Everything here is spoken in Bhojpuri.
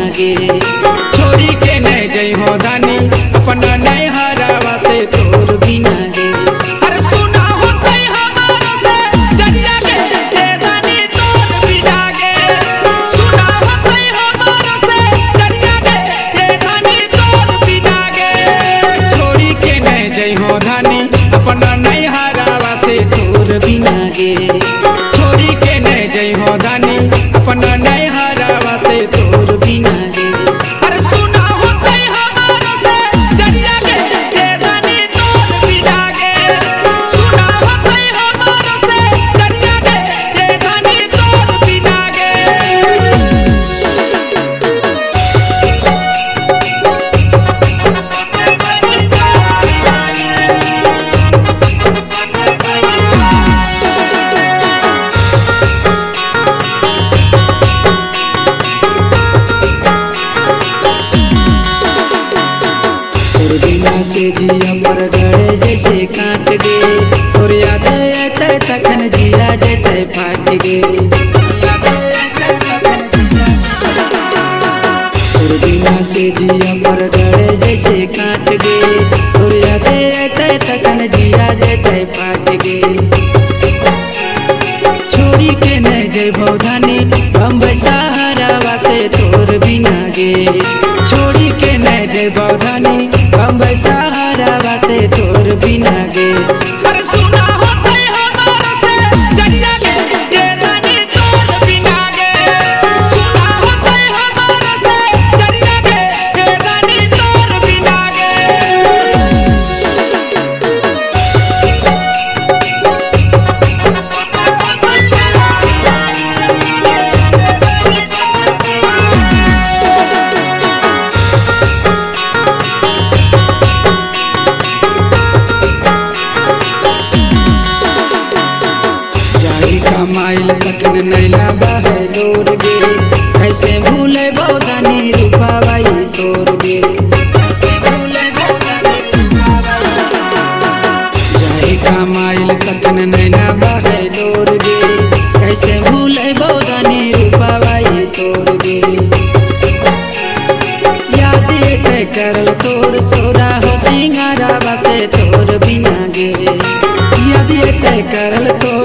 गे। छोड़ी के नहीं जई हो धानी अपना नहीं हरावा से तोर बिना गे। अरे सुना होते हमारा से जरिया गे ये धानी तोर बिना गे। सुना होते हमारा से जरिया गे ये धानी तोर बिना गे। छोड़ी के नहीं जई हो धानी अपना नहीं हरावा से तोर बिना गे। छोड़ी के नहीं जई हो धानी अपना नहीं हरावा से तोर बिना गे। अरे सुना होते हमारा से जरिया गे ये धानी तोर बिना गे। सुना होते हमारा से जरिया गे ये धानी तोर बिना गे। से जिया पर गड़े जैसे काट गे। और याद आते तखन जिया जैसे फाट गे। और बिना से जिया पर गड़े जैसे काट गे। और याद आते तखन जिया जैसे फाट गे। छोड़ी के नहीं जय भौधानी हम सहारावा से तोर बिना गे। छोड़ी के नहीं जय भौधानी हम सहारावा से तोर बिना गे। अरे सुना होते हमारा से जरिया गे ये धानी तोर बिना गे। सुना होते हमारा से जरिया गे ये धानी तोर बिना गे। कमाइल कठिन नैला बहे लोर गे। कैसे भूले बौदानी रूपाबाई तोर गे। जाई कमाइल कठिन नैला बहे लोर गे। कैसे भूले बौदानी रूपाबाई तोर गे। याद ये करल तोर सोरा हो सिंगारा बाते तोर बिना गे। याद ये करल तोर